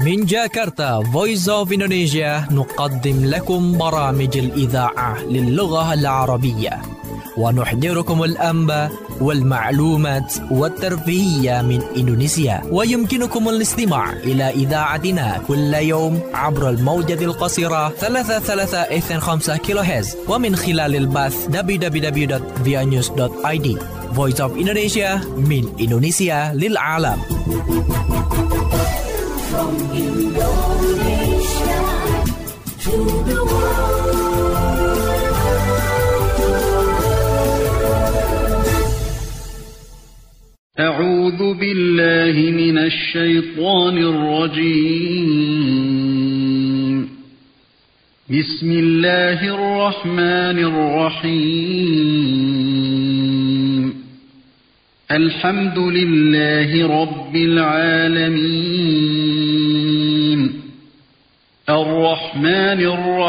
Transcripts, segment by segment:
من جاكرتا Voice of Indonesia نقدم لكم برامج الإذاعة للغة العربية ونحضركم الأنباء والمعلومات والترفيهية من إندونيسيا. ويمكنكم الاستماع إلى إذاعتنا كل يوم عبر الموجة القصيرة 3325 كيلوهرتز ومن خلال البث www.vianews.id. Voice of Indonesia من إندونيسيا للعالم. From Indonesia to the world. أعوذ بالله من الشيطان الرجيم. بسم الله الرحمن الرحيم. الحمد لله رب العالمين. الرحمن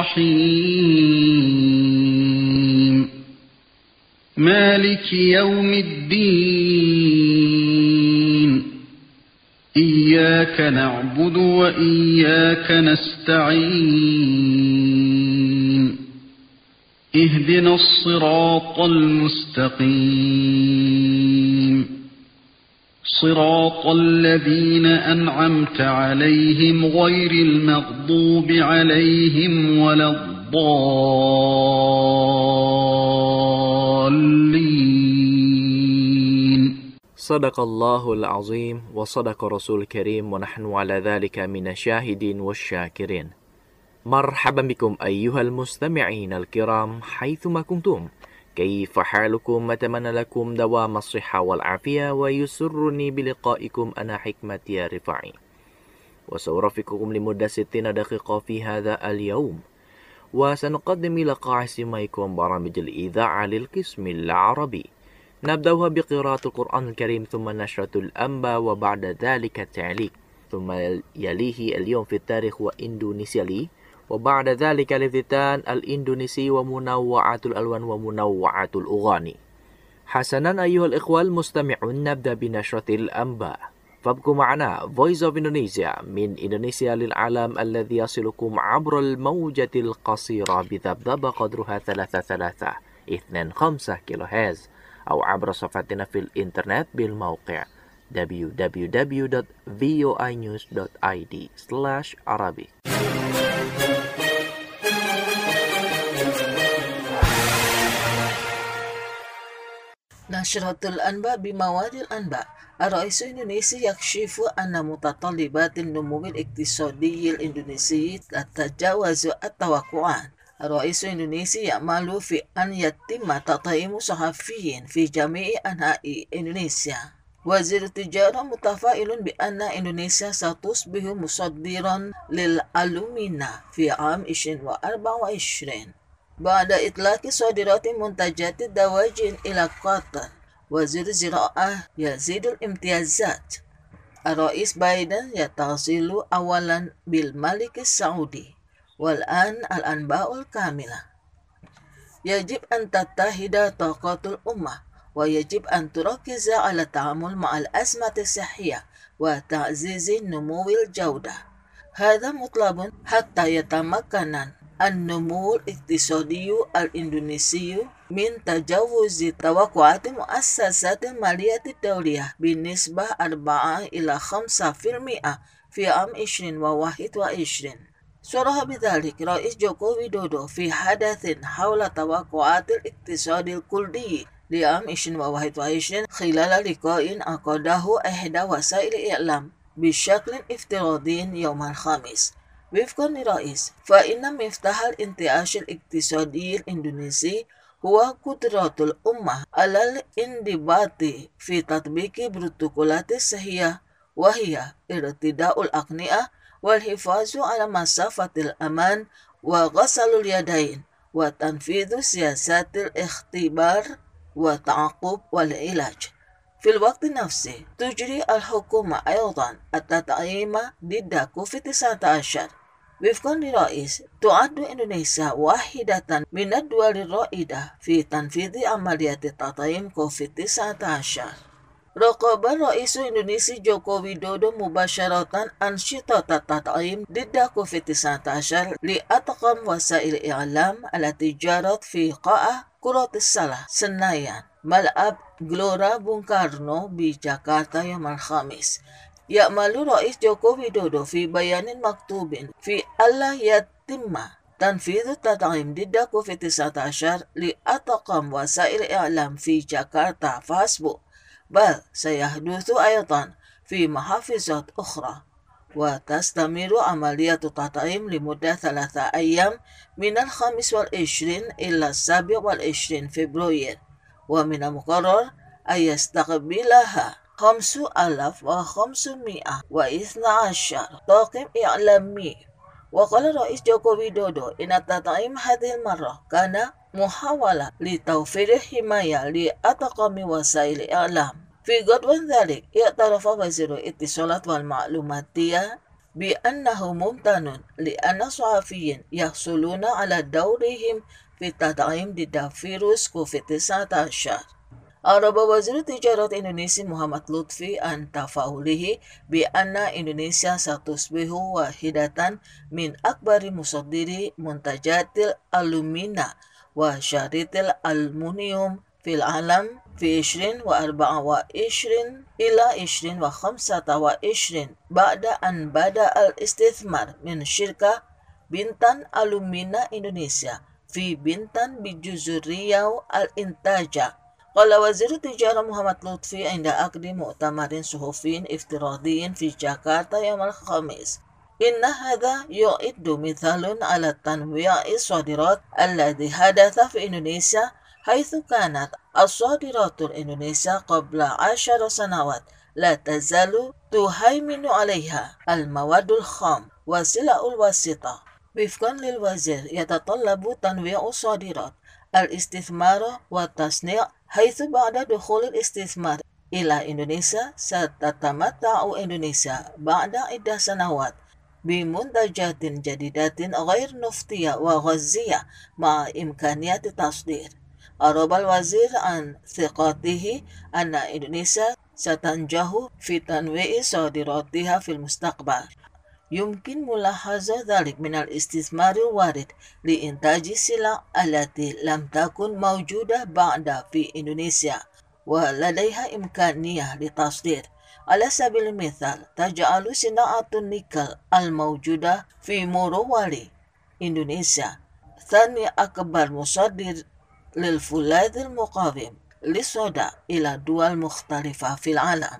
الرحيم. مالك يوم الدين. إياك نعبد وإياك نستعين. اهدنا الصراط المستقيم. صراط الذين أنعمت عليهم غير المغضوب عليهم ولا الضالين. صدق الله العظيم وصدق رسول الكريم ونحن على ذلك من الشاهدين والشاكرين. مرحبا بكم أيها المستمعين الكرام حيثما كنتم. كيف حالكم؟ أتمنى لكم دوام الصحة والعافية ويسرني بلقائكم أنا حكمة يا رفاعي وسأرافقكم لمدة 60 دقيقة في هذا اليوم وسنقدم إلى قاعدتكم برامج الإذاعة للقسم العربي. نبدأها بقراءة القرآن الكريم ثم نشرة الأنباء وبعد ذلك التعليق ثم يليه اليوم في التاريخ وإندونيسيا لي وبعد ذلك الافتتان الإندونيسي ومنوعات الألوان ومنوعات الأغاني. حسنا أيها الإخوة المستمعون نبدأ بنشرة الأنباء فابقوا معنا Voice of Indonesia من إندونيسيا للعالم الذي يصلكم عبر الموجة القصيرة بذبذبة قدرها 3325 كيلوهرتز أو عبر صفحتنا في الإنترنت بالموقع www.voinews.id/Arabic. نشرة الأنباء بمواد الأنباء. الرئيس الإندونيسي يكشف أن متطلبات النمو الاقتصادي الإندونيسي تتجاوز التوقعات. الرئيس الإندونيسي يأمل في أن يتم تطعيم صحفيين في جميع أنحاء إندونيسيا. وزير التجارة متفائل بأن إندونيسيا ستصبح مصدرا للألومنيوم في عام 2024 بعد إطلاق صادرات منتجات الدواجن إلى قطر. وزير الزراعة يزيد الامتيازات. الرئيس بايدن يتصل أولا بالملك السعودي. والآن الأنباء الكاملة. يجب أن تتحد طاقات الأمة ويجب أن تركز على التعامل مع الأزمة الصحية وتعزيز نمو الجودة. هذا مطلب حتى يتمكن النمو الاقتصادي الإندونيسي من تجاوز توقعات مؤسسات المالية الدولية بنسبة 4 إلى 5% في عام 2021. صرح بذلك رئيس جوكو ويدودو في حدث حول توقعات الاقتصاد الكلي لعام 2021 خلال لقاء عقده إحدى وسائل الإعلام بشكل افتراضي يوم الخميس. وفقا للرئيس فإن مفتاح الانتعاش الاقتصادي الإندونيسي هو قدرة الأمة على الانضباط في تطبيق بروتوكولات الصحية وهي ارتداء الأقنعة والحفاظ على مسافة الأمان وغسل اليدين وتنفيذ سياسات الاختبار والتعقب والعلاج. في الوقت نفسه تجري الحكومة أيضا التطعيم ضد كوفيد-19. وفقا للرئيس تعد إندونيسيا واحدة من الدول الرائدة في تنفيذ عمليات تطعيم كوفيد-19. Raqaba Raisu Indonesia Joko Widodo mubasharatan anshitata tat'im ضد COVID-19 لأطقم وسائل الإعلام التي جرت في قاعة كرة السلة Senayan ملعب Gelora Bung Karno بجاكرتا يوم الخميس. يأمل رئيس جوكو ويدودو في بيان مكتوب في ألا يتم تنفيذ التطعيم ضد COVID-19 لأطقم وسائل الإعلام في جاكرتا فحسب، بل سيحدث أيضا في محافظات أخرى، وتستمر عملية التطعيم لمدة 3 أيام من 25 إلى 27 فبراير، ومن المقرر أن يستقبلها 5512 طاقم إعلامي. وقال الرئيس جوكو ويدودو إن التطعيم هذه المرة كان محاولة لتوفير حماية لأطقم وسائل الإعلام. في غض ذلك اعترف وزير الاتصالات والمعلوماتية بأنه ممتن لأن الصحفيين يحصلون على دورهم في التطعيم ضد فيروس COVID-19. أعرب وزير تجارة إندونيسيا محمد لطفي عن تفاؤله بأن إندونيسيا ستصبح واحدة من أكبر مصدري منتجات الألومنيوم وشريط الألمنيوم في العالم في 2024 إلى 2025 بعد أن بدأ الاستثمار من شركة بنتان ألومينا إندونيسيا في بنتان بجزر رياو الإنتاج. قال وزير التجارة محمد لطفي عند عقد مؤتمر صحفي افتراضي في جاكرتا يوم الخميس إن هذا يعد مثال على تنويع الصادرات الذي حدث في إندونيسيا، حيث كانت الصادرات الإندونيسية قبل 10 سنوات لا تزال تهيمن عليها المواد الخام والسلع الوسيطة. وفقا للوزير يتطلب تنويع الصادرات الاستثمار والتصنيع، حيث بعد دخول الاستثمار إلى إندونيسيا ستتمتع إندونيسيا بعد عدة سنوات بمنتجات جديدة غير نفطية وغازية مع إمكانية التصدير. أعرب الوزير عن ثقته أن إندونيسيا ستنجح في تنويع صادراتها في المستقبل. يمكن ملاحظة ذلك من الاستثمار الوارد لإنتاج السلع التي لم تكن موجودة بعد في إندونيسيا ولديها إمكانية لتصدير. على سبيل المثال تجعل صناعة النيكل الموجودة في مورowali إندونيسيا ثاني أكبر مصدر للفولاذ المقاوم للصدى إلى دول مختلفة في العالم.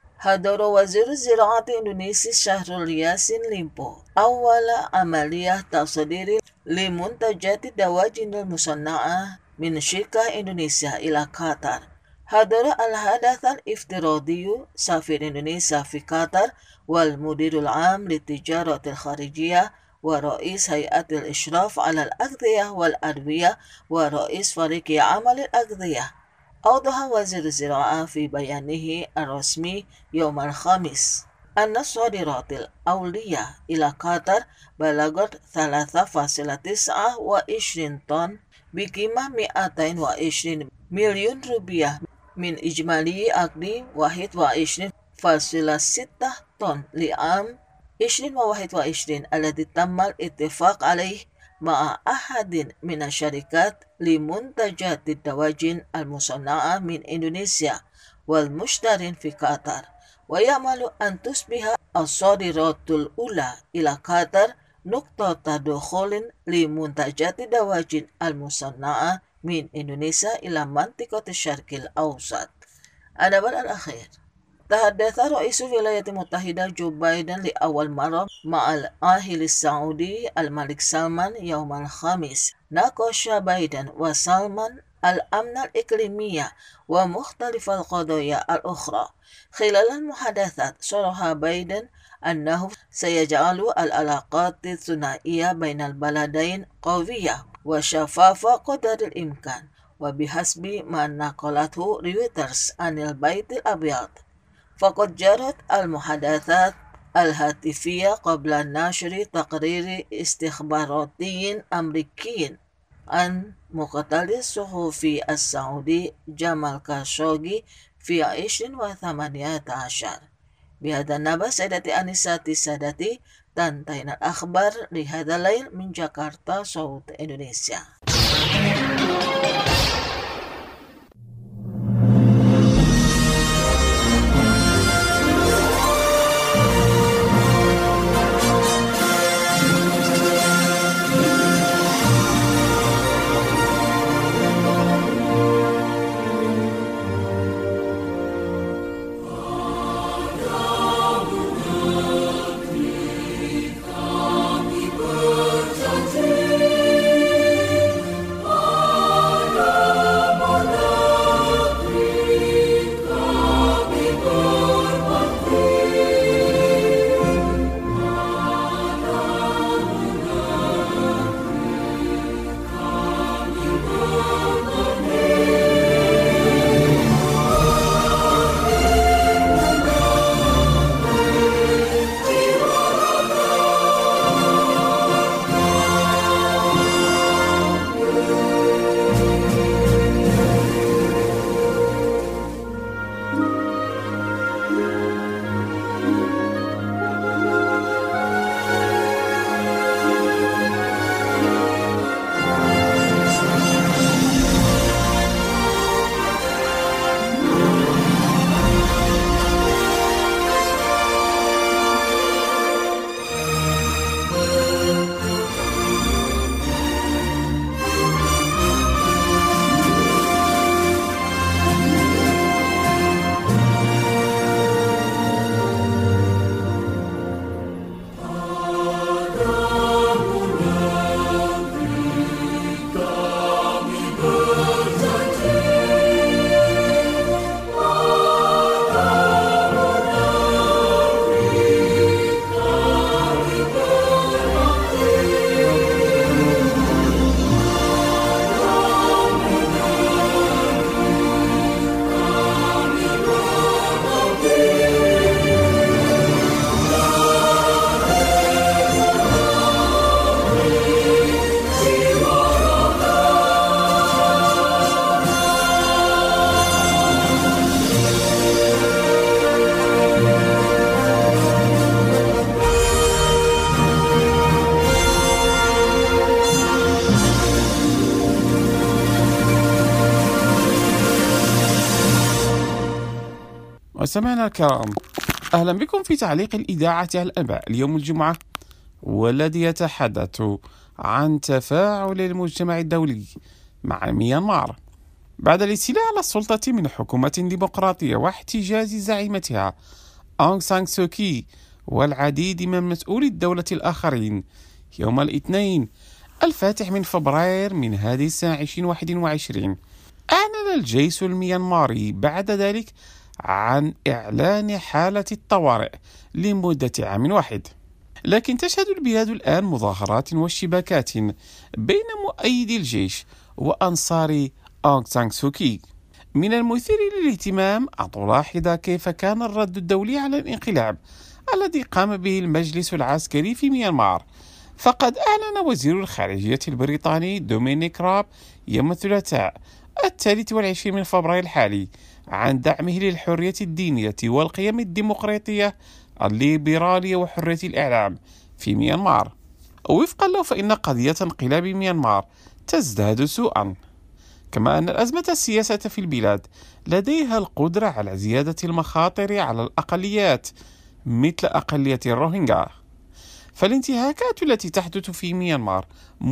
حضر وزير الزراعة إندونيسيا شهرول ياسين ليمبو أول عملية تصدير لمنتجات الدواجن المصنعة من شركة إندونيسيا إلى قطر. حضر الحدث الافتراضي سفير إندونيسيا في قطر والمدير العام للتجارة الخارجية ورئيس هيئة الإشراف على الأغذية والأدوية ورئيس فريق عمل الأغذية. أوضح وزير الزراعة في بيانه الرسمي يوم الخميس أن الصادرات الأولية إلى قطر بلغت 3,29 طن بقيمة 220 مليون روبيا من إجمالي عقد 21,6 طن لعام 2021 الذي تم الاتفاق عليه مع أحد من الشركات لمنتجات الدواجن المصنعة من إندونيسيا والمشترين في قطر، ويأمل أن تصبح الصادرات الأولى إلى قطر نقطة دخول لمنتجات الدواجن المصنعة من إندونيسيا إلى منطقة الشرق الأوسط. Adapun الأخير تحدث رئيس الولايات المتحدة جو بايدن لأول مرة مع العاهل السعودي الملك سلمان يوم الخميس. ناقش بايدن وسلمان الأمن الإقليمي ومختلف القضايا الأخرى. خلال المحادثات صرح بايدن أنه سيجعل العلاقات الثنائية بين البلدين قوية وشفافة قدر الإمكان، وبحسب ما نقلته رويترز عن البيت الأبيض فقد جرت المحادثات الهاتفية قبل نشر تقرير استخباراتي أمريكي عن مقتل الصحفي السعودي جمال خاشقجي في 2018. بهذا النبأ سيدتي أنساتي سادتي تنتهينا الأخبار لهذا الليل من جاكرتا صوت إندونيسيا. مستمعينا الكرام، أهلا بكم في تعليق الإذاعة على الأنباء اليوم الجمعة، والذي يتحدث عن تفاعل المجتمع الدولي مع ميانمار بعد الاستيلاء على السلطة من حكومة ديمقراطية واحتجاز زعيمتها أونغ سان سو كي والعديد من مسؤولي الدولة الآخرين يوم الاثنين الفاتح من فبراير من هذه السنة 2021. أعلن الجيش الميانماري بعد ذلك عن إعلان حالة الطوارئ لمدة عام واحد، لكن تشهد البلاد الآن مظاهرات واشتباكات بين مؤيدي الجيش وأنصار أونغ سان سو كي. من المثير للاهتمام أن تلاحظ كيف كان الرد الدولي على الانقلاب الذي قام به المجلس العسكري في ميانمار. فقد أعلن وزير الخارجية البريطاني دومينيك راب يوم الثلاثاء 23 من فبراير الحالي عن دعمه للحرية الدينية والقيم الديمقراطية الليبرالية وحرية الإعلام في ميانمار. وفقا له فإن قضية انقلاب ميانمار تزداد سوءا، كما أن الأزمة السياسية في البلاد لديها القدرة على زيادة المخاطر على الأقليات مثل أقلية الروهينجا. فالانتهاكات التي تحدث في ميانمار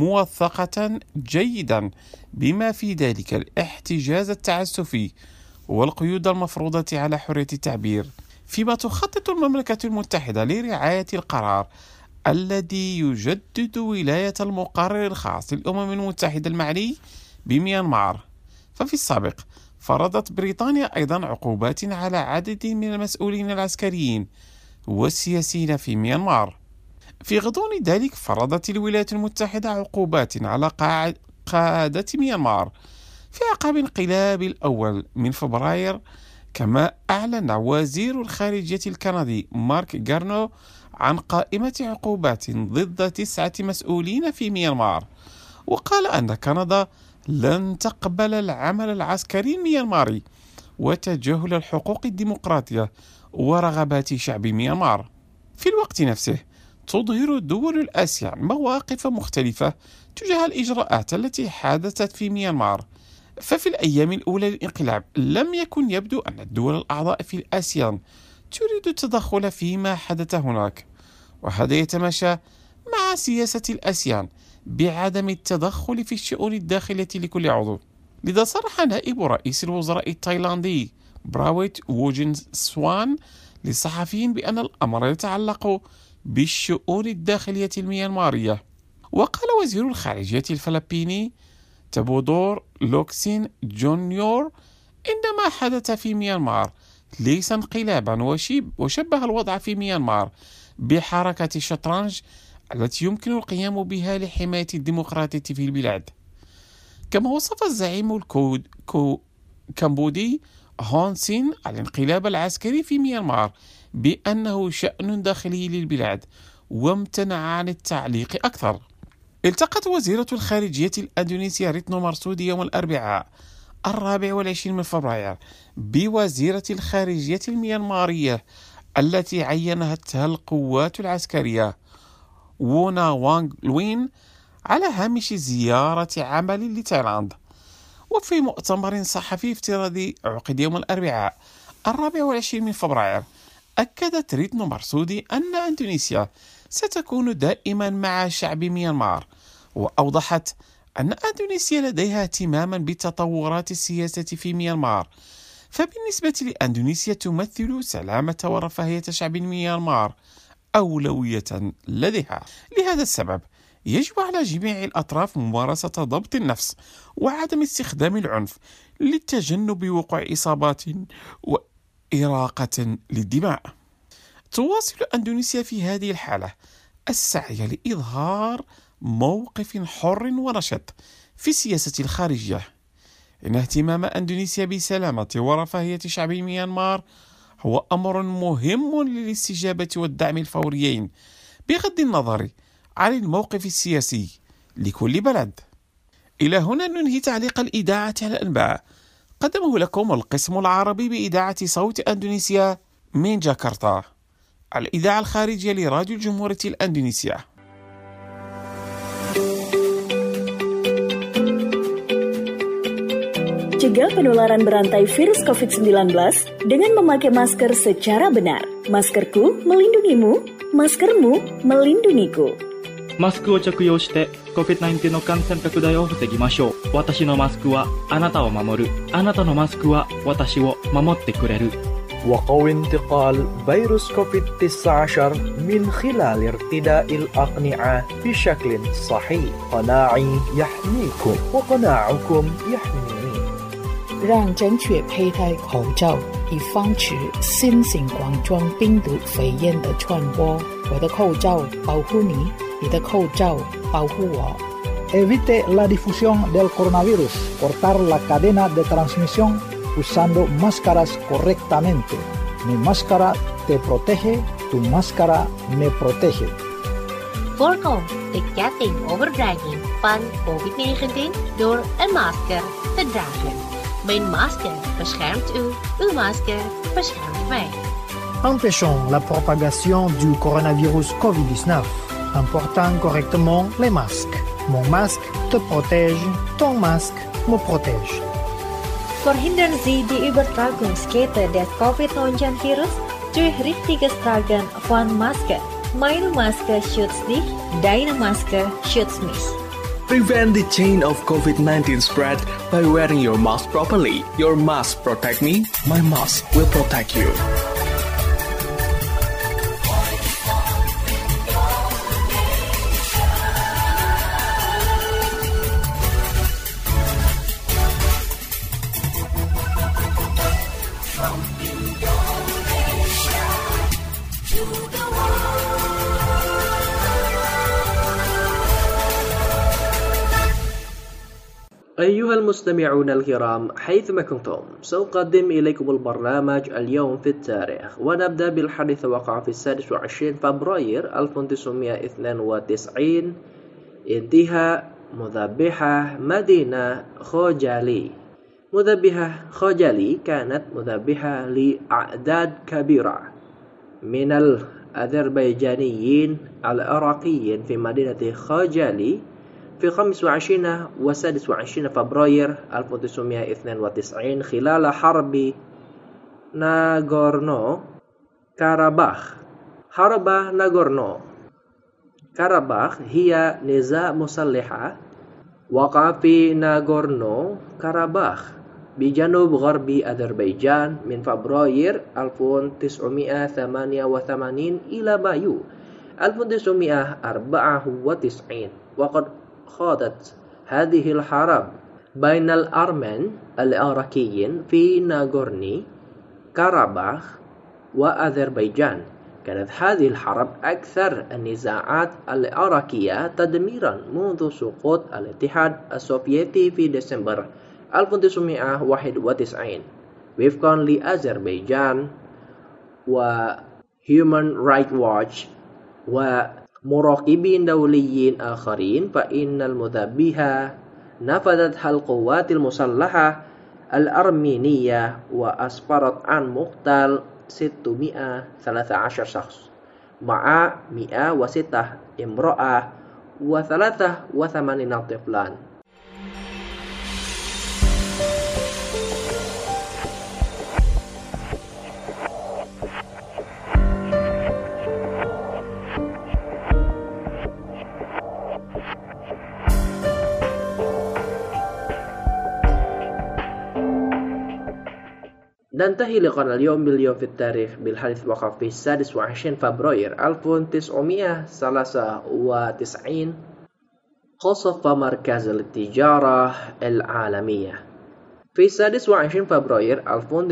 موثقة جيدا، بما في ذلك الاحتجاز التعسفي والقيود المفروضة على حرية التعبير، فيما تخطط المملكة المتحدة لرعاية القرار الذي يجدد ولاية المقرر الخاص للأمم المتحدة المعني بميانمار. ففي السابق فرضت بريطانيا أيضا عقوبات على عدد من المسؤولين العسكريين والسياسيين في ميانمار. في غضون ذلك فرضت الولايات المتحدة عقوبات على قادة ميانمار في عقاب الانقلاب الأول من فبراير. كما أعلن وزير الخارجية الكندي مارك جارنو عن قائمة عقوبات ضد 9 مسؤولين في ميانمار، وقال أن كندا لن تقبل العمل العسكري الميانماري وتجاهل الحقوق الديمقراطية ورغبات شعب ميانمار. في الوقت نفسه تظهر دول الآسيان مواقف مختلفة تجاه الإجراءات التي حدثت في ميانمار. ففي الأيام الأولى للانقلاب لم يكن يبدو أن الدول الأعضاء في الآسيان تريد التدخل فيما حدث هناك، وهذا يتماشى مع سياسة الآسيان بعدم التدخل في الشؤون الداخلية لكل عضو. لذا صرح نائب رئيس الوزراء التايلاندي براويت ووجين سوان للصحفيين بأن الأمر يتعلق بالشؤون الداخلية الميانمارية. وقال وزير الخارجية الفلبيني تابودور لوكسين جونيور إن ما حدث في ميانمار ليس انقلابا، وشبه الوضع في ميانمار بحركة الشطرنج التي يمكن القيام بها لحماية الديمقراطية في البلاد. كما وصف الزعيم الكمبودي هون سين الانقلاب العسكري في ميانمار بأنه شأن داخلي للبلاد، وامتنع عن التعليق أكثر. التقت وزيرة الخارجية الأندونيسية ريتنو مرسودي يوم الأربعاء 24 فبراير بوزيرة الخارجية الميانمارية التي عينتها القوات العسكرية وونا وانغ لوين على هامش زيارة عمل لتايلاند. وفي مؤتمر صحفي افتراضي عقد يوم الأربعاء 24 فبراير أكدت ريتنو مرسودي أن أندونيسيا ستكون دائما مع شعب ميانمار، وأوضحت أن أندونيسيا لديها اهتماما بالتطورات السياسة في ميانمار، فبالنسبة لأندونيسيا تمثل سلامة ورفاهية شعب ميانمار أولوية لديها. لهذا السبب يجب على جميع الأطراف ممارسة ضبط النفس وعدم استخدام العنف لتجنب وقوع إصابات وإراقة للدماء. تواصل أندونيسيا في هذه الحالة السعي لإظهار موقف حر ونشط في السياسة الخارجية. إن اهتمام أندونيسيا بسلامة ورفاهية شعب ميانمار هو أمر مهم للاستجابة والدعم الفوريين بغض النظر عن الموقف السياسي لكل بلد. إلى هنا ننهي تعليق الإذاعة على الأنباء، قدمه لكم القسم العربي بإذاعة صوت أندونيسيا من جاكرتا، الإذاعة الخارجية لراديو الجمهورية الأندونيسية. Cegah penularan berantai virus COVID-19 dengan memakai masker secara benar. Maskerku melindungimu, maskermu melindungiku. マスクを着用して COVID-19 の感染拡大を防ぎましょう。私のマスクはあなたを守る。あなたのマスクは私を守ってくれる。 وقوي انتقال فيروس كوفيد-19 من خلال ارتداء الأقنعة بشكل صحيح. قناعي يحميكم وقناعكم يحميني. 让正确佩戴口罩，以防止新型冠状病毒肺炎的传播。我的口罩保护你，你的口罩保护我。 Evite la difusión del coronavirus. Cortar la cadena de transmisión usando máscaras correctamente. Mi máscara te protege, tu máscara me protege. Voorkom de ketting-overdrijving van COVID-19 door een masker te dragen. Mijn masker beschermt u, uw masker beschermt mij. Empêchons la propagation du coronavirus COVID-19 en portant correctement les masques. Mon masque te protège, ton masque me protège. Verhindern Sie die Übertragungskette des Covid-19-Virus durch richtiges Tragen von Maske. Meine Maske schützt dich, deine Maske schützt mich. Prevent the chain of COVID-19 spread by wearing your mask properly. Your mask protect me, my mask will protect you. أيها المستمعون الكرام حيثما كنتم سأقدم إليكم البرنامج اليوم في التاريخ، ونبدأ بالحديث وقع في 26 فبراير 1992 انتهاء مذبحة مدينة خوجالي مذبحة خجلي كانت مذبحة لأعداد كبيرة من الأذربيجانيين العراقيين في مدينة خجلي في 25 و 26 فبراير 1992 خلال حرب ناغورنو كاراباخ. حرب ناغورنو كاراباخ هي نزاع مسلح وقع في ناغورنو كاراباخ بجنوب غرب أذربيجان من فبراير 1988 إلى مايو 1994 وقد خاضت هذه الحرب بين الأرمن العراقيين في ناغورنو كاراباخ وأذربيجان. كانت هذه الحرب أكثر النزاعات العراقية تدميرا منذ سقوط الاتحاد السوفيتي في ديسمبر 1991 وفقا لأذربيجان وهيومن رايت واتش ومراقبين دوليين آخرين، فإن المذبحة نفذتها القوات المسلحة الأرمينية وأسفرت عن مقتل 613 شخص مع 106 امرأة و83 طفلا. ننتهي لقاءنا اليوم باليوم في التاريخ بالحديث وقع في 26 فبراير 1993 قصف مركز التجارة العالمية. في 26 فبراير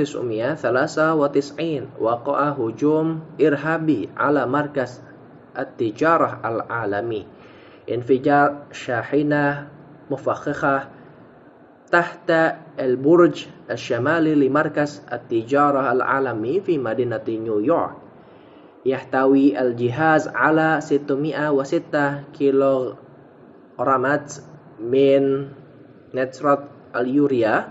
1993 وقع هجوم إرهابي على مركز التجارة العالمي. انفجار شاحنة مفخخة تحت البرج الشمالي لمركز التجارة العالمي في مدينة نيويورك. يحتوي الجهاز على 606 كيلوغرامات من نترات اليوريا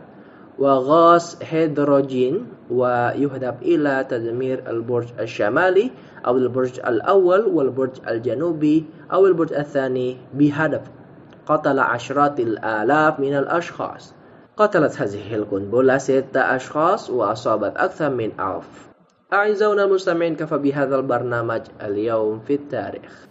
وغاز هيدروجين، ويهدف إلى تدمير البرج الشمالي أو البرج الأول والبرج الجنوبي أو البرج الثاني بهدف قتل عشرات الآلاف من الأشخاص. قتلت هذه القنبلة 6 أشخاص وأصابت أكثر من 1000. أعزائنا المستمعين، كفى بهذا البرنامج اليوم في التاريخ.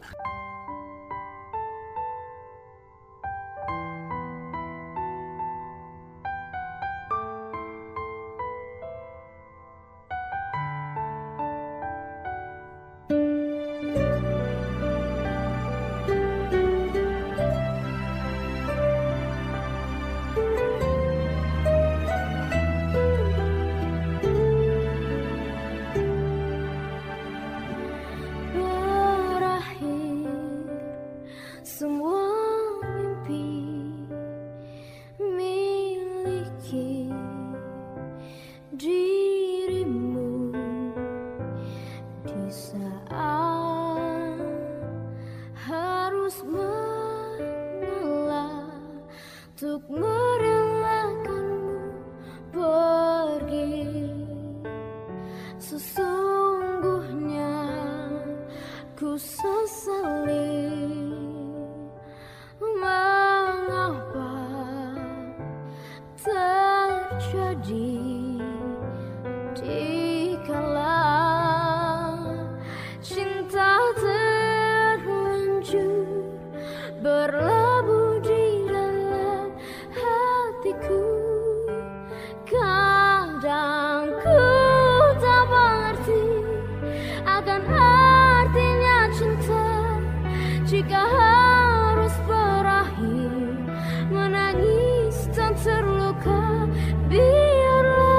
Menangis dan terluka, biarlah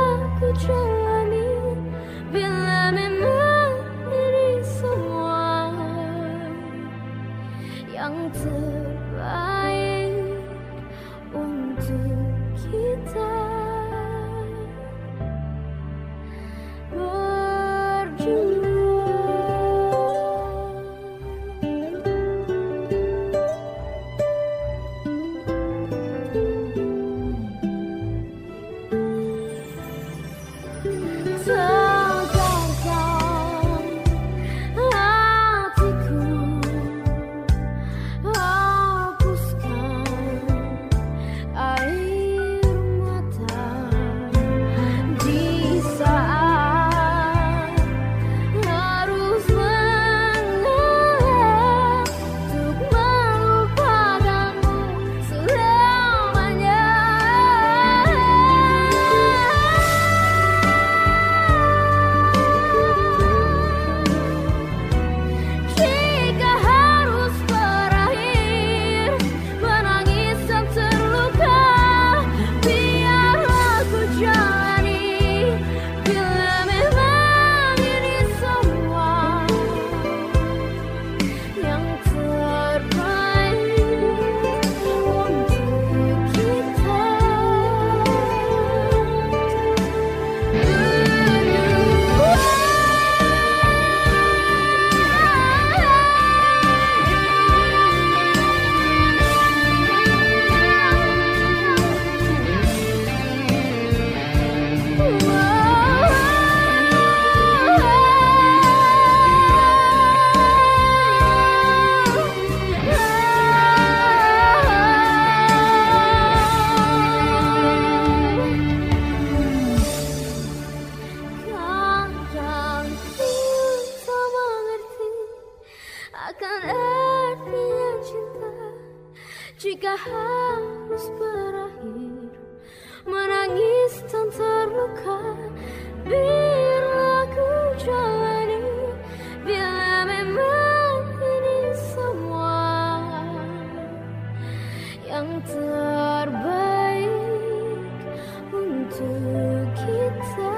untuk kita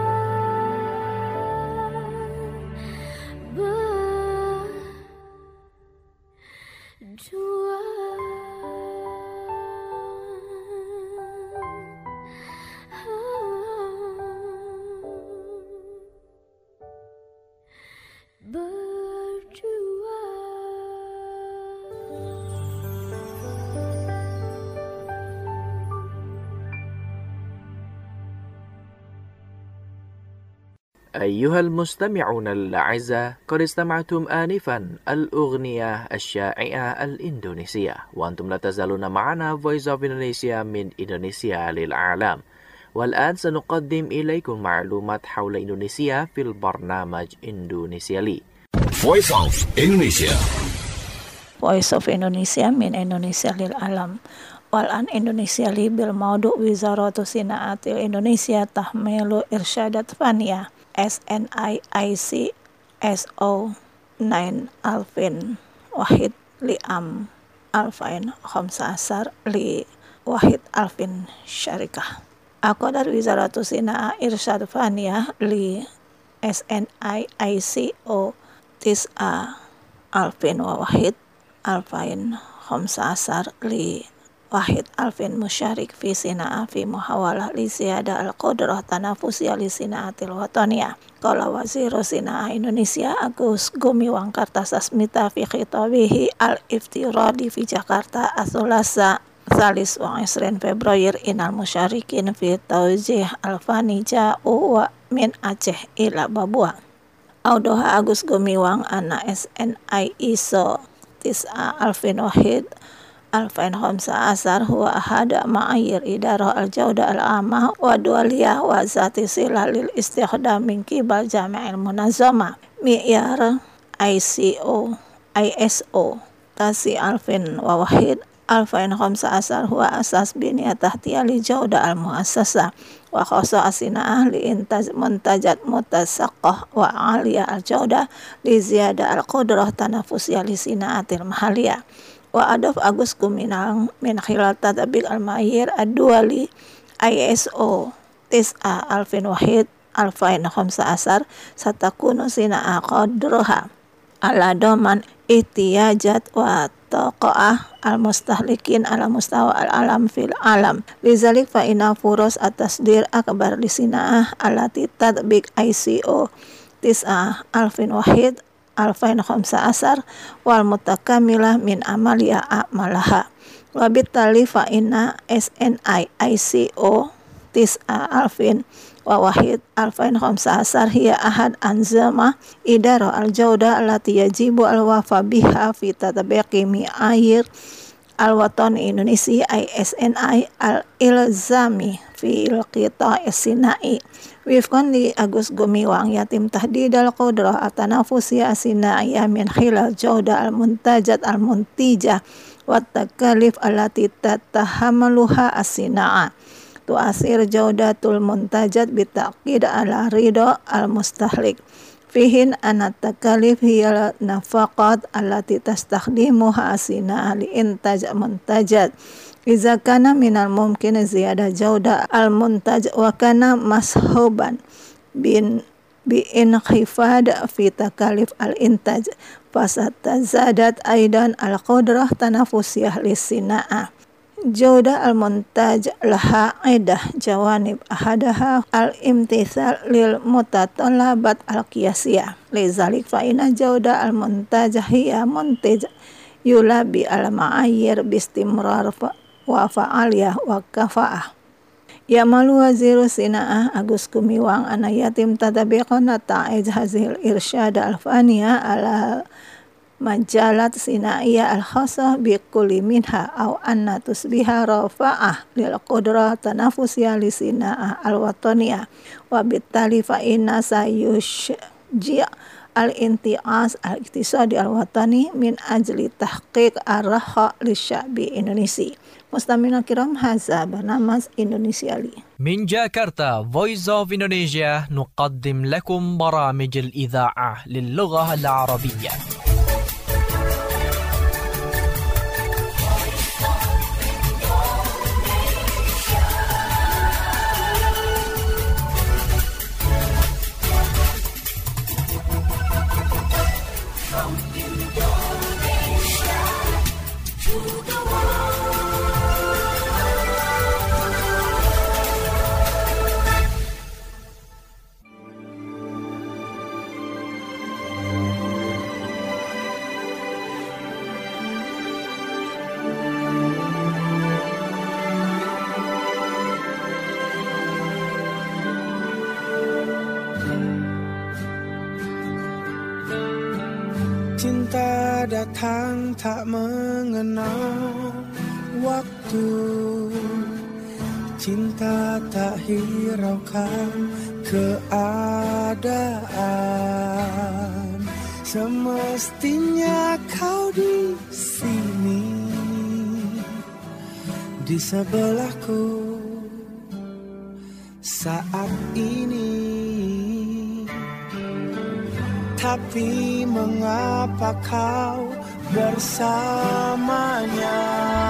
berdua. أيها المستمعون الأعزاء، قد استمعتم آنفا الأغنية الشائعة الإندونيسية، وأنتم لا تزالون معنا Voice of Indonesia من إندونيسيا للعالم. والآن سنقدم إليكم معلومات حول إندونيسيا في البرنامج إندونيسيا لي. Voice of Indonesia. Voice of Indonesia من إندونيسيا للعالم. والآن إندونيسيا لي بالموضوع وزارة صناعة إندونيسيا تحمل إرشادات فنية SNIICSO 9 لعام 2015 لواحد ألفين شركة. أقدر وزارة الصناعة إرشاد فنية ل SNIICO 9 2015 لواحد ألفين مشارك في صناعة في محاولة لزيادة القدرة التنافسية للصناعة الوطنية. قال وزير صناعة إندونيسيا أغوس غوميوانغ كارتاساسميتا في خطابه الافتراضي في جاكرتا الثلاثاء 23 فبراير إن المشاركين في التوجيه الفني جاءوا من أعجه إلى بابوا. أوضح أغوس غوميوانغ أن SNIICO 9 2015 هو أحد معايير إدارة الجودة العامة والدولية وذات صلة للاستخدام من قبل جميع المنظمة. معيار ISO 2015 هو أساس بنية تحتية لجودة المؤسسة وخاصة الصناعة لإنتاج منتجات متسقة وعالية الجودة لزيادة القدرة التنافسية للصناعة المحلية. وأضاف أغوس غوميوانغ من خلال تطبيق المعايير الدولي ISO 9 2015 ستكون صناعة قدرها على ضمان احتياجات وطاقة المستهلكين على مستوى العالم في العالم. لذلك فإن فرص التصدير أكبر للصناعة التي تطبق ISO 9 2015 والمتكاملة من عملية أعمالها. وبالتالي فإن SNIICO 9 2015 هي أحد أنظمة إدارة الجودة التي يجب الوفاء بها في تطبيق معايير الوطني إندونيسي ISNI الإلزامي في القطاع الصناعي. وفقا لأغوس غوميوانغ يتم تحديد القدرة التنافسية الصناعية من خلال جودة المنتجات المنتجة والتكاليف التي تتحملها الصناعة. تؤثر جودة المنتجات بالتأكيد على رضا المستهلك، في حين أن التكاليف هي النفقات التي تستخدمها الصناعة لإنتاج منتجات. إذا كان من الممكن زيادة جودة المنتج وكان مصحوبا بانخفاض في تكاليف الإنتاج فستزداد أيضا القدرة التنافسية للصناعة. جودة المنتج لها عدة جوانب، أحدها الامتثال للمتطلبات القياسية. لذلك فإن جودة المنتج هي منتج يلبي المعايير باستمرار وفعالية وكفاءة. يعمل وزير الصناعة أغوس غوميوانغ أن يتم تطبيق نتائج هذه الإرشاد الفنية على مجالات صناعية الخاصة بكل منها، أو أن تصبح رافعة للقدرة التنافسية للصناعة الوطنية، وبالتالي فإن سيشجع الانتعاش الاقتصادي الوطني من أجل تحقيق الرخاء للشعب الإندونيسي. مستمعينا الكرام، هذا برنامج إندونيسيا لي. من جاكرتا Voice of Indonesia نقدم لكم برامج الإذاعة للغة العربية. datang tak mengenal waktu, cinta tak hiraukan keadaan. Semestinya kau di sini, di sebelahku saat ini. Tapi mengapa kau bersamanya,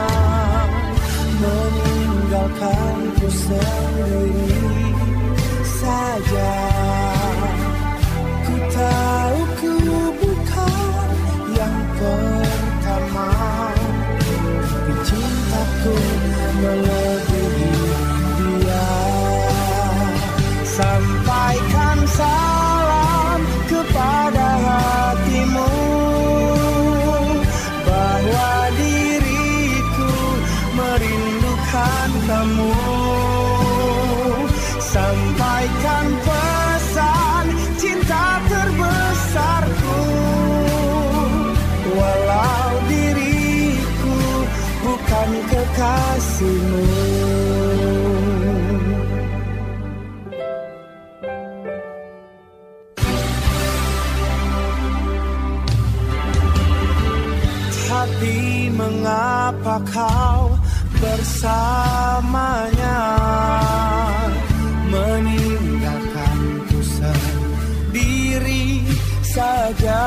meninggalkanku sendiri saja? Ku tahu ku bukan yang pertama, tapi cintaku melebihi dia. Sampaikan salam kepada hatimu bahwa diriku merindukan kamu. Sampaikan pesan cinta terbesarku, walau diriku bukan kekasihmu. Tapi mengapa kau bersamanya, meninggalkanku sendiri saja?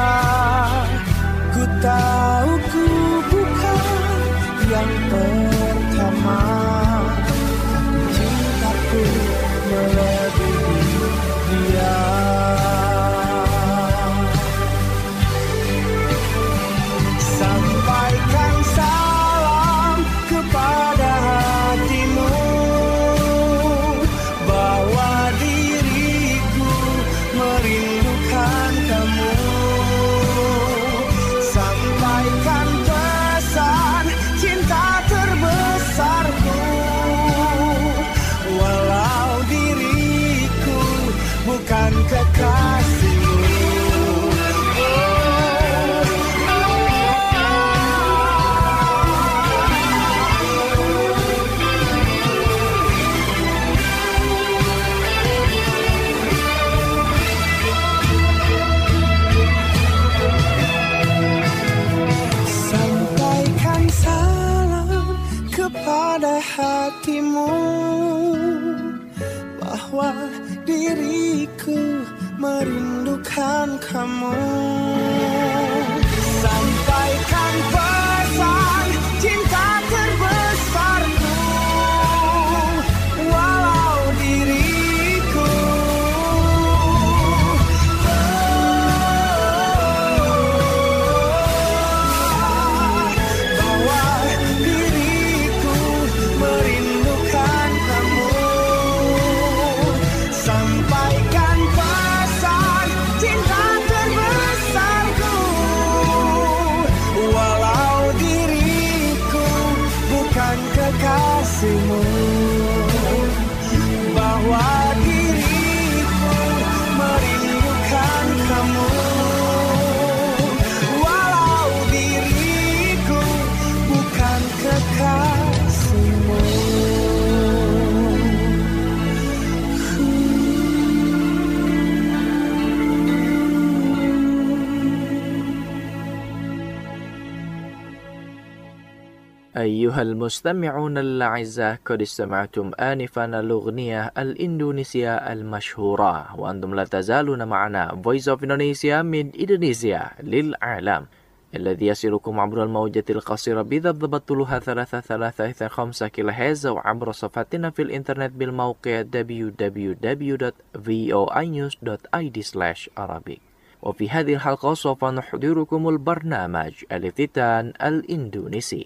Ku tahu ku bukan yang pertama, tapi cintaku melebihi dia. Sampaikan salam kepada hatimu bahwa diriku merindukan kamu. Sampaikan pesan cinta terbesarku, walau diriku bukan kekasihmu. Pada hatimu bahwa diriku merindukan kamu. Sampaikan pesan cinta terbesarku, walau diriku merindukan kamu. Sampaikan pesan cinta terbesarku, walau diriku bukan kekasihmu, bahwa diriku merindukan kamu, walau diriku bukan kekasihmu. أيها المستمعون الأعزاء قد استمعتم آنفا الأغنية الإندونيسية المشهورة وأنتم لا تزالون معنا Voice of Indonesia من إندونيسيا للعالم الذي يصلكم عبر الموجة القصيرة بضبط طولها 335 كيلوهرتز وعبر صفحتنا في الإنترنت بالموقع www.voinews.id/Arabic. وفي هذه الحلقة سوف نحضركم البرنامج الافتتان الإندونيسي.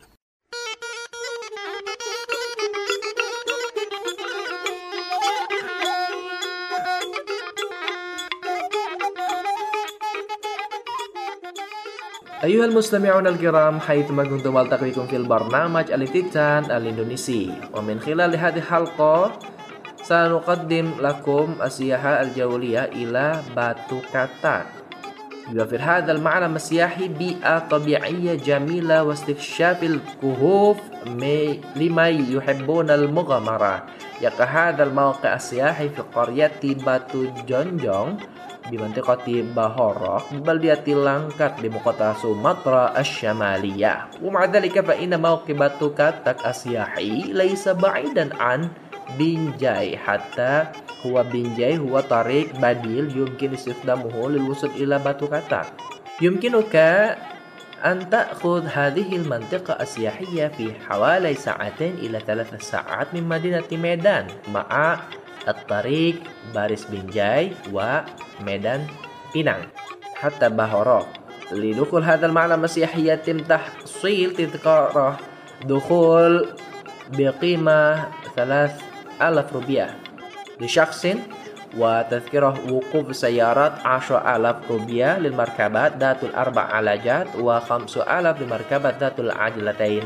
أيها المستمعون الكرام حيثما كنتم ألتقي بكم في البرنامج الافتتان الإندونيسي ومن خلال هذه الحلقة سنقدم لكم السياحة الجولية إلى Batu Katat. يوفر هذا المعلم السياحي بيئة طبيعية جميلة واستكشاف الكهوف لمن يحبون المغامرة. يقع هذا الموقع السياحي في قرية باتو جونجong بمنطقة باهورok ببلدة لانكات بمقاطعة سومطرة الشمالية. ومع ذلك فإن موقع باتو كاتك السياحي ليس بعيدا عن بنجاي، حتى هو بنجاي هو طريق بديل يمكن استخدامه للوصول إلى باتو كاتك. يمكنك أن تأخذ هذه المنطقة السياحية في حوالي 2 إلى 3 ساعات من مدينة ميدان مع الطريق باريس بنجاي وميدان بينang حتى باهورok. لدخول هذا المعلم السياحي يتم تحصيل تذكرة دخول بقيمة 3000 روبيا لشخص، وتذكرة وقوف سيارات 10,000 روبيا للمركبات ذات ال4 علاجات و5,000 للمركبات ذات العجلتين.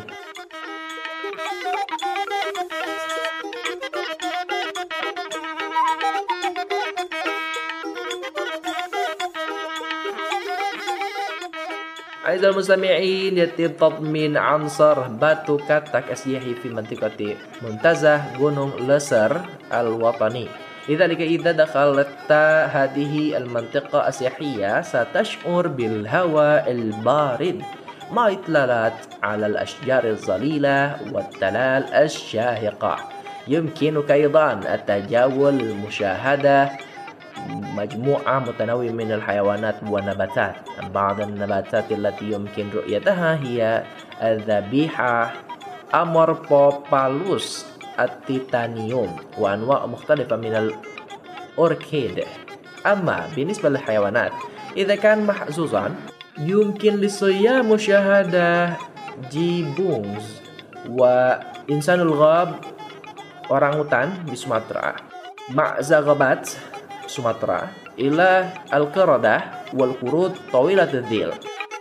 أعزائي المستمعين، يتم تضمين عنصر باتو كاتك السياحي في منطقة منتزه Gunung Leser الوطني. لذلك إذا دخلت هذه المنطقة السياحية ستشعر بالهواء البارد مع إطلالات على الأشجار الظليلة والتلال الشاهقة. يمكنك أيضا التجول لمشاهدة مجموعة متنوعة من الحيوانات والنباتات. بعض النباتات التي يمكن رؤيتها هي الذبيحة أموربوبالوس التيتانيوم وأنواع مختلفة من الأوركيد. أما بالنسبة للحيوانات، إذا كان محظوظا يمكن للسياح مشاهدة جيبونز وإنسان الغاب orangutan di Sumatera مع زغبات سومطرة إلى القردة والقرود طويلة الذيل.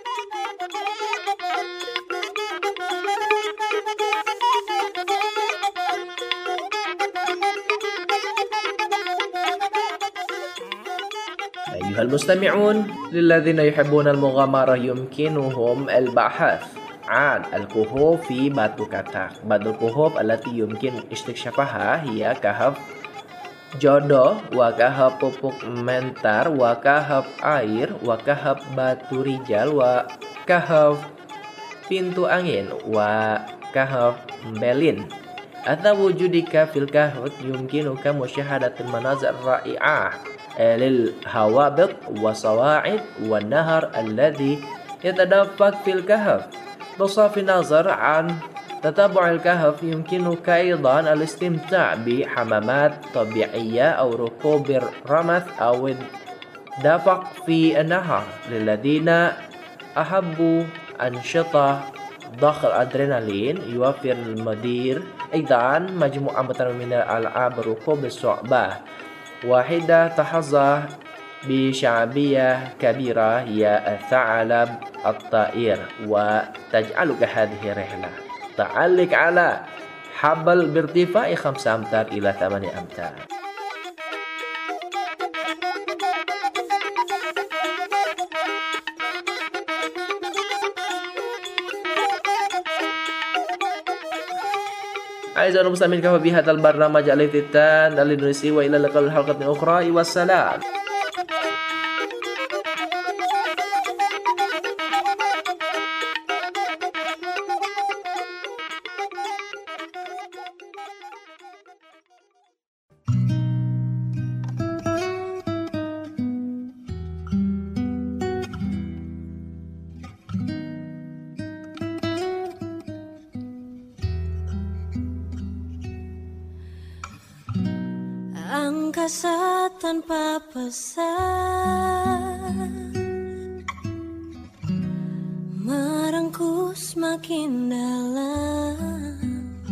أيها المستمعون، للذين يحبون المغامرة يمكنهم البحث عن الكهوف في باتو كاتك. بعض الكهوف التي يمكن استكشافها هي كهف Jodoh, wakahap pupuk mentar, wakahap air, wakahap batu rijal, wakahap pintu angin, wakahap belin. Atau wujudika fil kahf yumkinuka musyahadatul manazir ra'i'ah lil hawabit wa sawa'id wa nahar alladhi yatadaffaq fil kahf. بصرف النظر عن تتبع الكهف يمكنك أيضا الاستمتاع بحمامات طبيعية أو ركوب الرمث أو الدفق في النهر. للذين أحبوا أنشطة ضخ الأدرينالين يوفر المدير أيضا مجموعة متنوعة من الألعاب ركوب الصعبة. واحدة تحظى بشعبية كبيرة هي الثعلب الطائر، وتجعلك هذه الرحلة تعلق على حبل بارتفاع 5 أمتار إلى 8 أمتار. أعزائي المستمعين، كفى بهذا البرنامج الافتتان الإندونيسي، وإلى اللقاء الحلقة الأخرى، والسلام. Angkasa tanpa pesan merengkuh semakin dalam,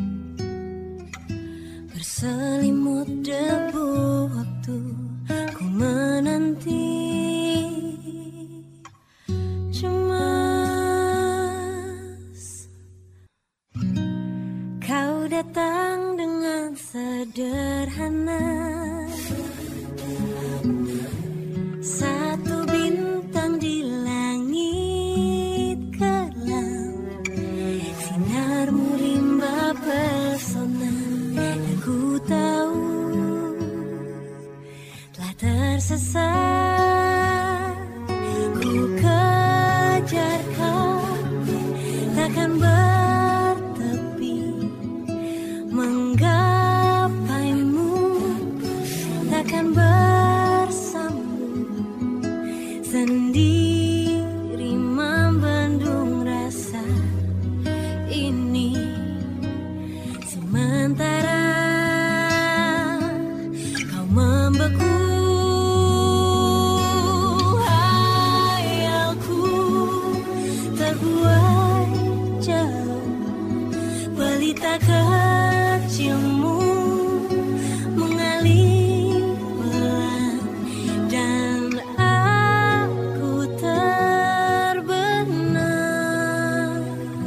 berselimut debu waktu ku menanti. Cemas kau datang dengan sederhana, satu bintang di tersesat, ku kejar kau, takkan bertepi, menggapaimu, takkan bersambung, sendiri membendung rasa ini. Sementara kau membeku, hayalku terbuai jauh, pelita kecilmu mengalir pelan, dan aku terbenam.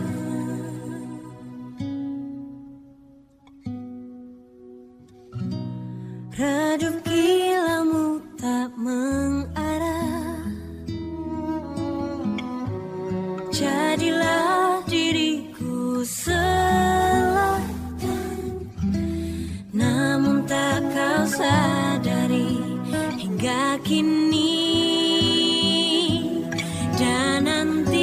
Redup kilaumu tak mengarah, jadilah diriku selatan, namun tak kau sadari hingga kini dan nanti.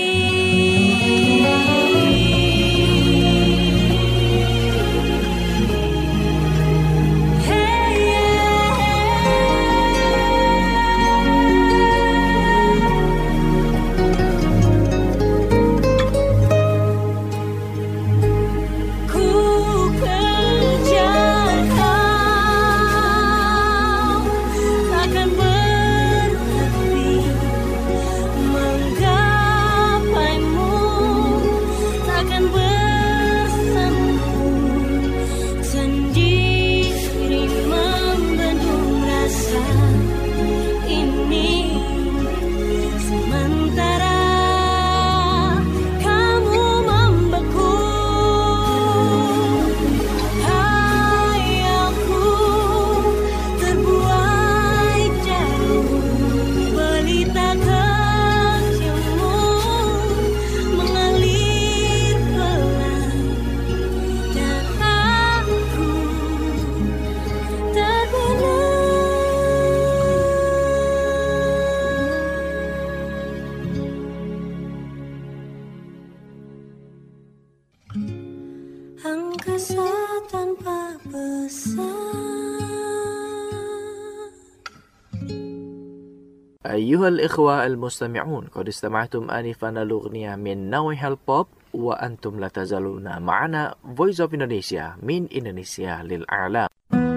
Angkasa tanpa pesan. أيها الإخوة المستمعون، قد استمعتم آنفا الأغنية من نوع البوب، وأنتم لا تزالون معنا Voice of Indonesia من إندونيسيا للإعلام.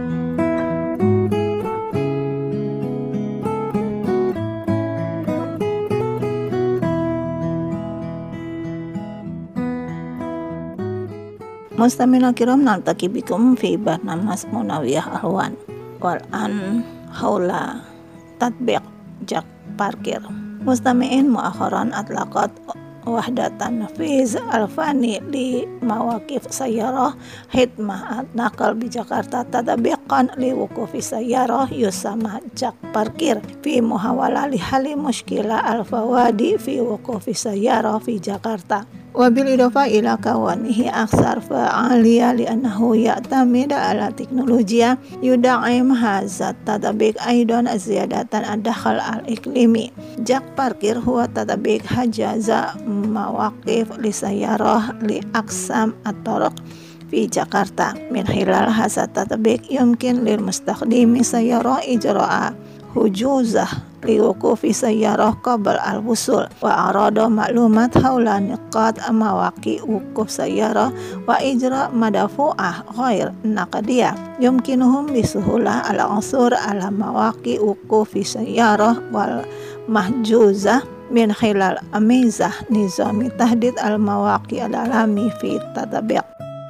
Mustamina kiram naltaki bikum fi barnamas munawiyah alwan wal an haula tatbiq jak parkir. Mustami'in muakharan atlaqat wahdatan fiz alfani li mawaqif sayyarah hidmah naqal bi Jakarta tatabiqan li wuqufi sayyarah yusama jak parkir fi muhawala li hali mushkila alfawadi fi wuqufi sayyarah fi Jakarta. وبالإضافة إلى كونه أكثر فعالية لأنه يعتمد على تكنولوجيا يدعم هذا التطبيق أيضا زيادة الدخل الإقليمي. Jak parkir هو تطبيق حجز مواقف للسيارة لأقسام الطرق في جاكرتا. من خلال هذا التطبيق يمكن للمستخدم سيارة إجراء حجوزه لوقوف سيارة قبل الوصول وإعراض معلومات حول نقاط مواقع وقوف سيارة وإجراء مدفوعة غير نقدية. يمكنهم بسهولة العثور على مواقع وقوف سيارة والمحجوزة من خلال أميزة نظام تحديد المواقع العالمي في التطبيق.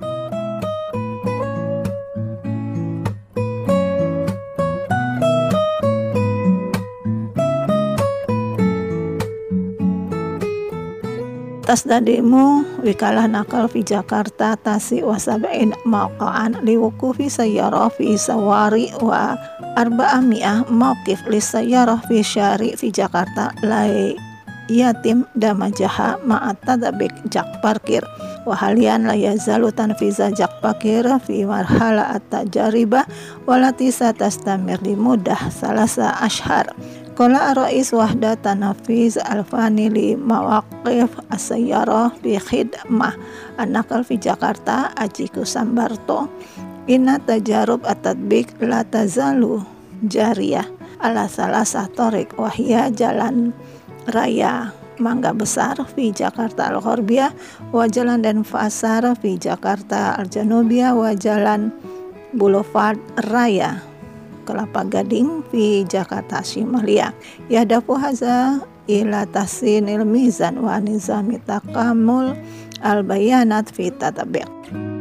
Tasdadimu wikalah nakal fi Jakarta tasi wa sab'in mawqa'an liwuqufi sayyarah fi sawari wa arba'amiyah mawqif li sayyarah fi syari fi Jakarta lai yatim damajaha ma'atadabik jak parkir. Wahalian la yazalu tanfiza jak parkir fi marhala at-tajaribah walati satastamir di mudah salasa ashar. Qala Rais Wahdat Tanafiz Alfani li mawaqif as-sayyarah fi khidmah an-naql fi Jakarta Ajiku Sambarto. Inna tajarub at-tatbik la tazalu jariyah ala salasah torik wahya jalan raya Mangga Besar fi Jakarta Al-Ghorbiyah wa jalan Denpasar fi Jakarta Al-Janubiyah wa jalan Boulevard Raya Kelapa Gading fi Jakarta Shimaliyah. Yahdafu haza ila tahsinil mizan wa nizami takamul al-bayanat fi tatabiq.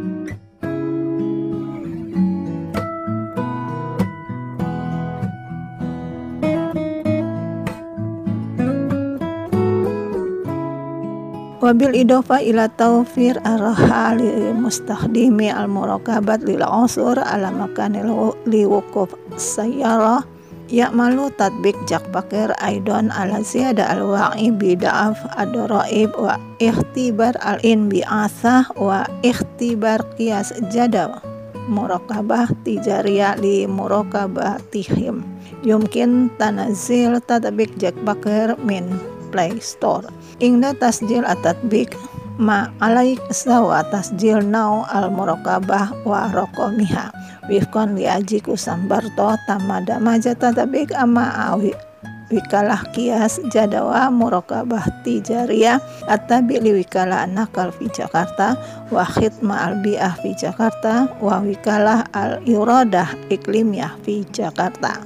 Wabil idofa ila tawfir arhali mustakhdimi al-murakabat lil usur ala makanil liwukuf sayyarah ya'malu tatbik jak pakir aidon ala ziyada al-wa'i bida'af ad-daraib wa ikhtibar al-inbi'athah wa ikhtibar qiyas jadaw murakabah tijariyah li murakabatihim yumkin tanazil tatbik jak pakir min Play Store. Ingda tasjil at-tatbik ma alaik sawa tasjil now al-murakabah wa rokomiha. Wifkon li Ajiku Sambarto tamada maja tatbik ama awi wikalah kias jadawa murakabah tijariyah at-tabi li wikalah nakal fi Jakarta wa khidmah al-bi'ah fi Jakarta wa wikalah al-iradah iklimiyah fi Jakarta.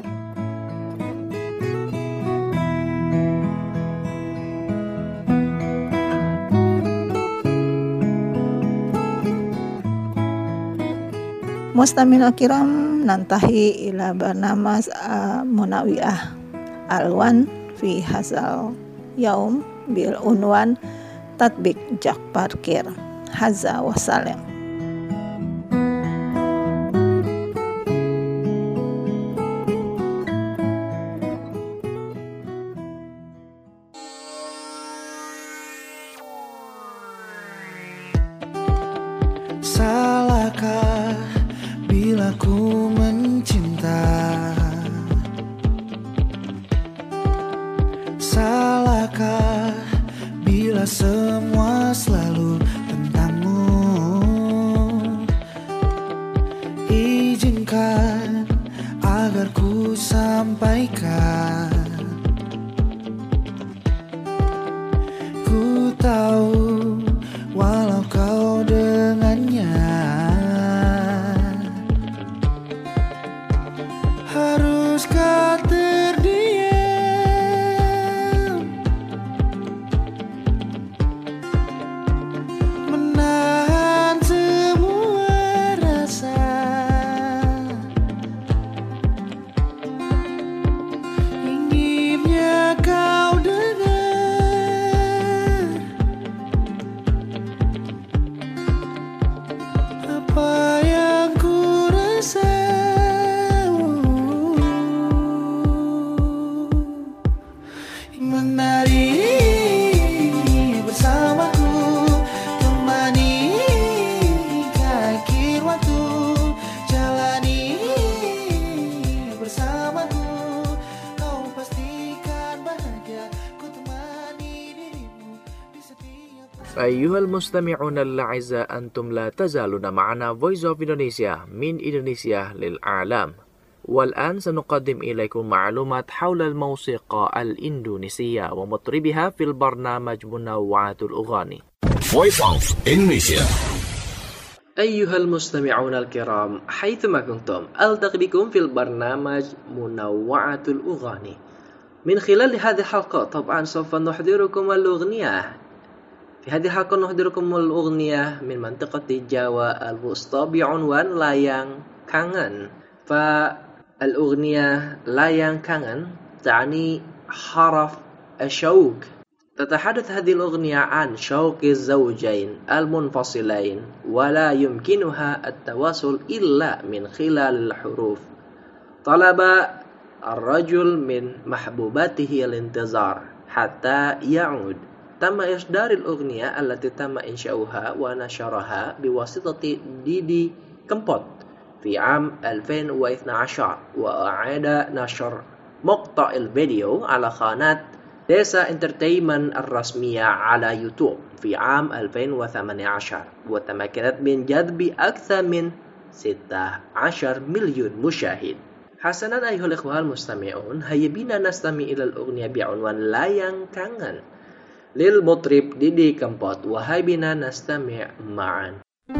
Mustamil kiram nantahi ila barnamas Munawiyah alwan fi hazal yaum bil unwan tatbik jak parkir haza wasalam. Salahkah bila ku mencinta? Salahkah bila semua selalu tentangmu? Izinkan agar ku sampaikan. Ku tahu walau kau dengannya haruskah terdiam menahan semua rasa inginnya kau dengar apa yang ku rasa. Menari bersamaku, temani akhir waktu, jalani bersamaku, kau pastikan bahagia, ku temani dirimu di setiap. Ayyuhal mustami'un al-a'izza, antum la tazaluna ma'ana Voice of Indonesia min Indonesia lil a'lam. والآن سنقدم إليكم معلومات حول الموسيقى الإندونيسية ومطربها في البرنامج منوعات الأغاني. Voice of Indonesia. أيها المستمعون الكرام حيثما كنتم ألتقي بكم في البرنامج منوعات الأغاني. من خلال هذه الحلقة طبعا سوف نحضركم الأغنية. في هذه الحلقة نحضركم الأغنية من منطقة جاوا الوسطى بعنوان layang kangen. فالأغنية layang kangen تعني حرف الشوق. تتحدث هذه الأغنية عن شوق الزوجين المنفصلين ولا يمكنها التواصل إلا من خلال الحروف. طلب الرجل من محبوبته الانتظار حتى يعود. تم إصدار الأغنية التي تم إنشاؤها ونشرها بواسطة ديدي كمبوت في عام 2012 وأعاد نشر مقطع الفيديو على قناة ديسا انترتينمنت الرسمية على يوتيوب في عام 2018 وتمكنت من جذب أكثر من 16 مليون مشاهد. حسنا أيها الإخوة المستمعون، هيا بنا نستمع إلى الأغنية بعنوان Layang Kangen للمطرب ديدي كمبوت وهيا بنا نستمع معا.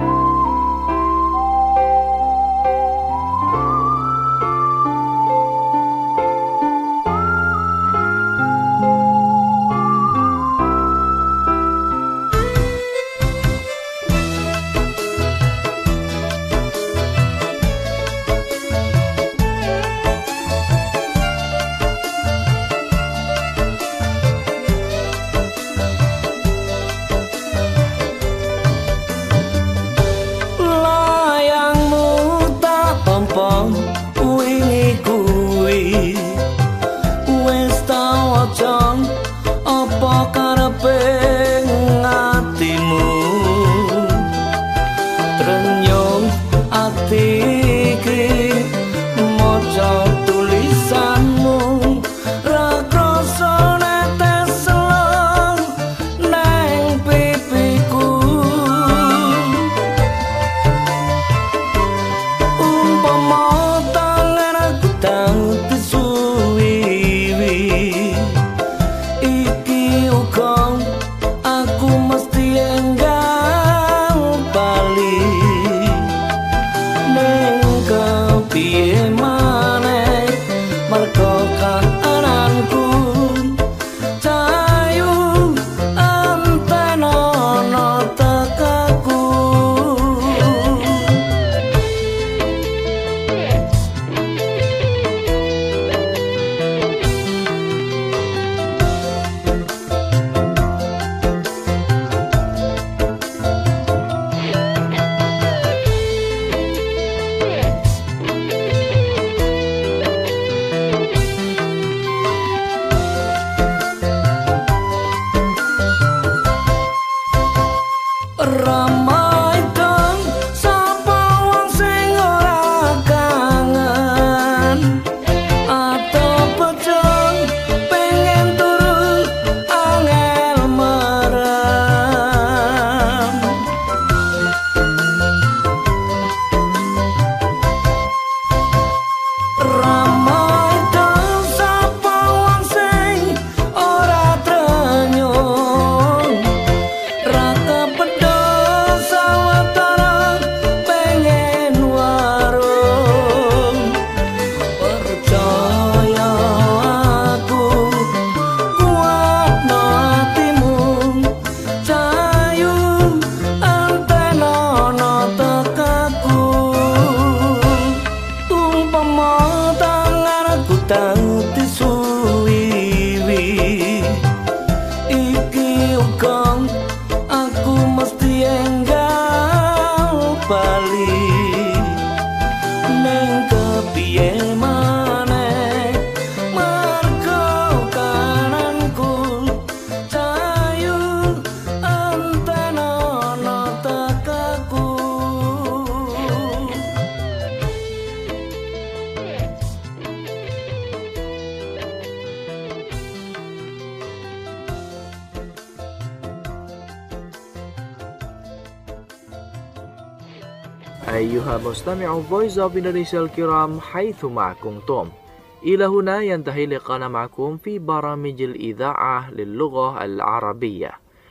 أيها المستمع Voice of Indonesia الكرام حيثما كنتم، إلى هنا ينتهي لقاءنا معكم في برامج الإذاعة للغة العربية،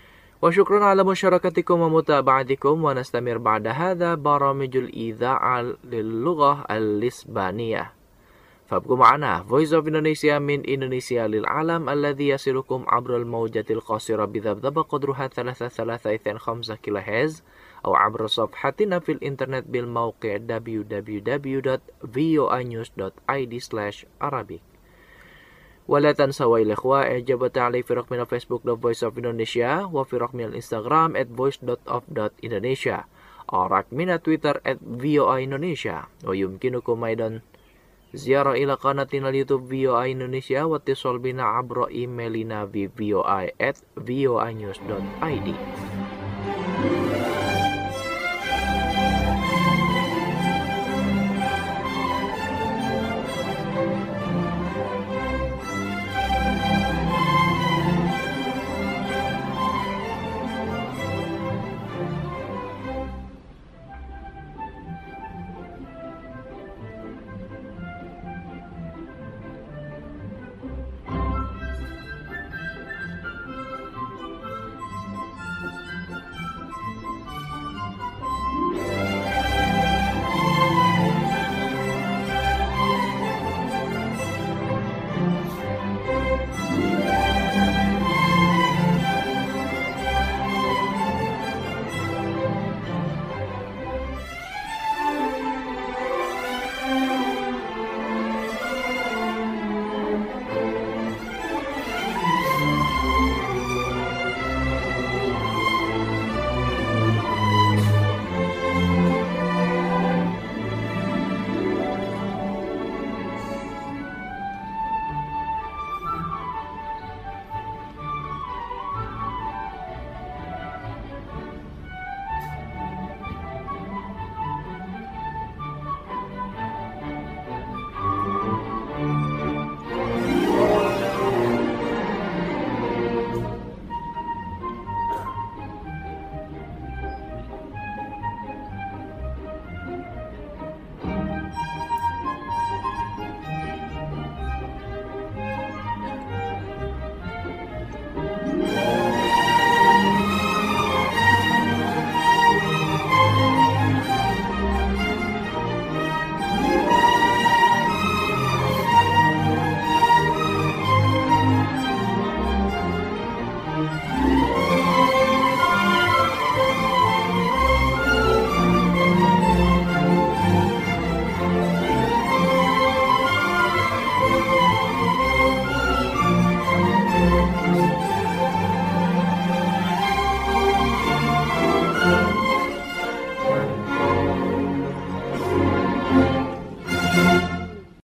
وشكرا على مشاركتكم ومتابعتكم، ونستمر بعد هذا برامج الإذاعة للغة الإسبانية. فابقوا معنا Voice of Indonesia من إندونيسيا للعالم الذي يصلكم عبر الموجة القصيرة بذبذبة قدرها 3.325 كيلوهرتز أو عبر صفحتنا في الإنترنت بالموقع www.voinews.id/Arabic. ولا تنسوا الإخوة إعجاب وتعليق في رقمنا فيسبوك Voice of Indonesia وفي رقمنا الإنستغرام @voice.of.indonesia ورقمنا تويتر @voa Indonesia. ويمكنكم أيضا Ziarah ila qanatina YouTube VOA Indonesia wa tisol bina abra emailina vi voi@voanews.id.